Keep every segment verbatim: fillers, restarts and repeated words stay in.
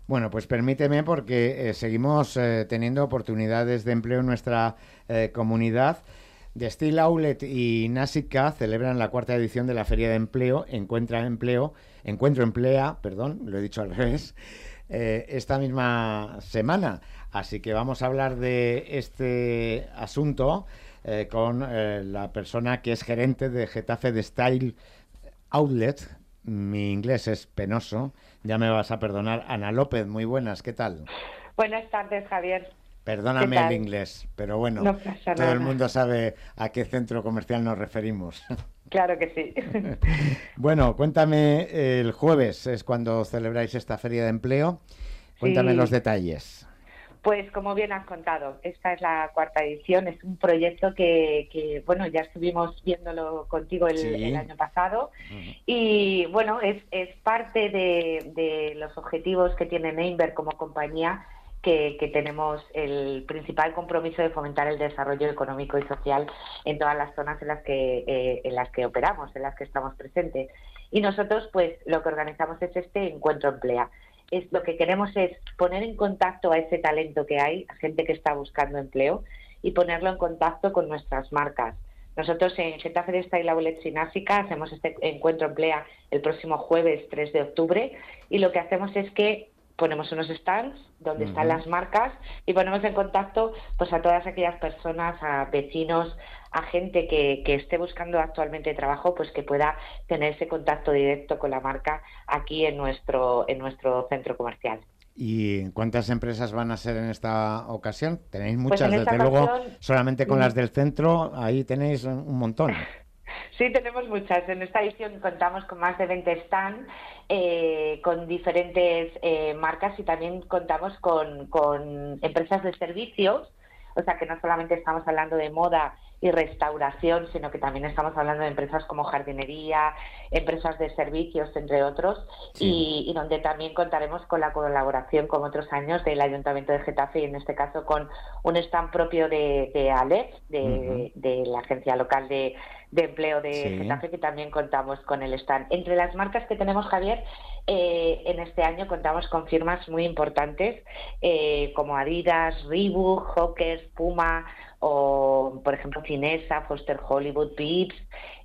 Bueno, pues permíteme porque eh, seguimos eh, teniendo oportunidades de empleo en nuestra eh, comunidad. The Steel Outlet y Nasica celebran la cuarta edición de la Feria de Empleo, Encuentra Empleo, Encuentro Emplea, perdón, lo he dicho al revés, eh, esta misma semana. Así que vamos a hablar de este asunto eh, con eh, la persona que es gerente de Getafe de Steel Outlet. Mi inglés es penoso, ya me vas a perdonar. Ana López, muy buenas, ¿qué tal? Buenas tardes, Javier. ¿Qué Perdóname el tal? inglés, pero bueno, No pasa todo el nada. mundo sabe a qué centro comercial nos referimos. Claro que sí. Bueno, cuéntame, el jueves es cuando celebráis esta feria de empleo. Cuéntame los Sí, detalles. pues como bien has contado, esta es la cuarta edición. Es un proyecto que, que, bueno, ya estuvimos viéndolo contigo el, el Sí. año pasado Ujú. y, bueno, es, es parte de, de los objetivos que tiene Neinberg como compañía, que, que tenemos el principal compromiso de fomentar el desarrollo económico y social en todas las zonas en las que, eh, en las que operamos, en las que estamos presentes. Y nosotros, pues, lo que organizamos es este Encuentro Emplea. Es, lo que queremos es poner en contacto a ese talento que hay, a gente que está buscando empleo, y ponerlo en contacto con nuestras marcas. Nosotros en Getafe de Style Outlets y Násica hacemos este encuentro emplea el próximo jueves tres de octubre, y lo que hacemos es que ponemos unos stands donde están Ujú. las marcas y ponemos en contacto pues a todas aquellas personas, a vecinos, a gente que, que esté buscando actualmente trabajo, pues que pueda tener ese contacto directo con la marca aquí en nuestro, en nuestro centro comercial. ¿Y cuántas empresas van a ser en esta ocasión? Tenéis Pues muchas, en esta desde luego, ocasión, solamente con mm, las del centro, ahí tenéis un montón. sí, tenemos muchas. En esta edición contamos con más de veinte stands, eh, con diferentes eh, marcas, y también contamos con, con empresas de servicios. O sea que no solamente estamos hablando de moda y restauración, sino que también estamos hablando de empresas como jardinería, empresas de servicios, entre otros, Sí. y, y donde también contaremos con la colaboración, como otros años, del Ayuntamiento de Getafe, y en este caso con un stand propio de, de ALEF, Ujú. de, de la Agencia Local de, de Empleo de Sí. Getafe, que también contamos con el stand. Entre las marcas que tenemos, Javier, eh, en este año contamos con firmas muy importantes, eh, como Adidas, Reebok, Hawkers, Puma, o por ejemplo Cinesa, Foster Hollywood, Pips,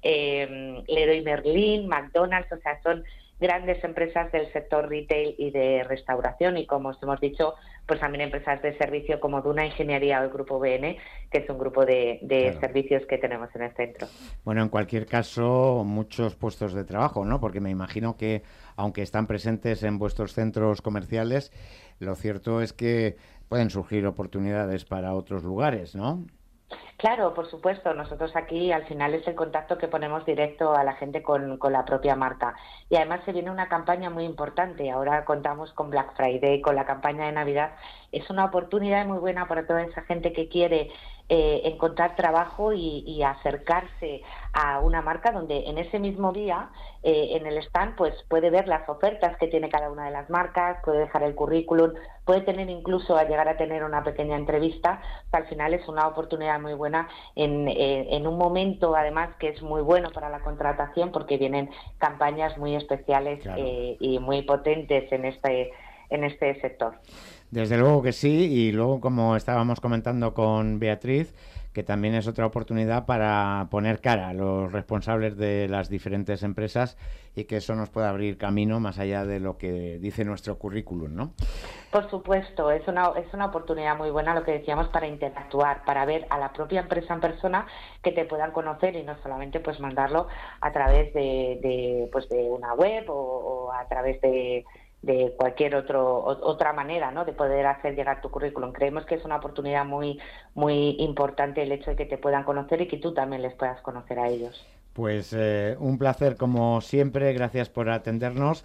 eh, Leroy Merlin, McDonald's. O sea, son grandes empresas del sector retail y de restauración, y como os hemos dicho, pues también empresas de servicio como Duna Ingeniería o el Grupo B N, que es un grupo de, de Claro. servicios que tenemos en el centro. Bueno, en cualquier caso, muchos puestos de trabajo, ¿no? Porque me imagino que, aunque están presentes en vuestros centros comerciales, lo cierto es que pueden surgir oportunidades para otros lugares, ¿no? Claro, por supuesto. Nosotros aquí al final es el contacto que ponemos directo a la gente con, con la propia marca. Y además se viene una campaña muy importante. Ahora contamos con Black Friday, con la campaña de Navidad. Es una oportunidad muy buena para toda esa gente que quiere eh, encontrar trabajo y, y acercarse a una marca donde en ese mismo día, eh, en el stand, pues puede ver las ofertas que tiene cada una de las marcas, puede dejar el currículum, puede tener incluso a llegar a tener una pequeña entrevista. Al final es una oportunidad muy buena en, en, en un momento además que es muy bueno para la contratación, porque vienen campañas muy especiales Claro. eh, y muy potentes en este, en este sector. Desde luego que sí, y luego, como estábamos comentando con Beatriz, que también es otra oportunidad para poner cara a los responsables de las diferentes empresas y que eso nos pueda abrir camino más allá de lo que dice nuestro currículum, ¿no? Por supuesto, es una, es una oportunidad muy buena, lo que decíamos, para interactuar, para ver a la propia empresa en persona, que te puedan conocer, y no solamente pues mandarlo a través de, de, pues, de una web o, o a través de, de cualquier otro, o, otra manera, ¿no?, de poder hacer llegar tu currículum. Creemos que es una oportunidad muy, muy importante el hecho de que te puedan conocer y que tú también les puedas conocer a ellos. Pues eh, un placer como siempre, gracias por atendernos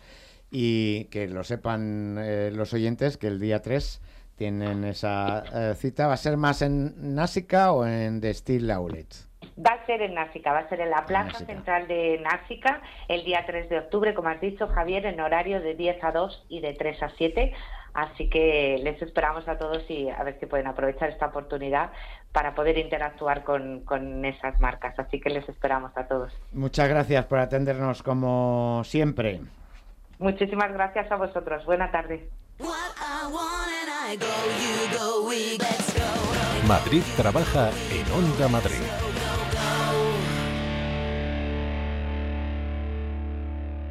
y que lo sepan eh, los oyentes que el día tres tienen esa eh, cita. ¿Va a ser más en Násica o en The Steel Outlet? Va a ser en Násica, va a ser en la En plaza Násica. central de Násica el día tres de octubre, como has dicho, Javier, en horario de diez a dos y de tres a siete. Así que les esperamos a todos, y a ver si pueden aprovechar esta oportunidad para poder interactuar con, con esas marcas. Así que les esperamos a todos. Muchas gracias por atendernos como siempre. Muchísimas gracias a vosotros. Buena tarde. Madrid trabaja en Onda Madrid.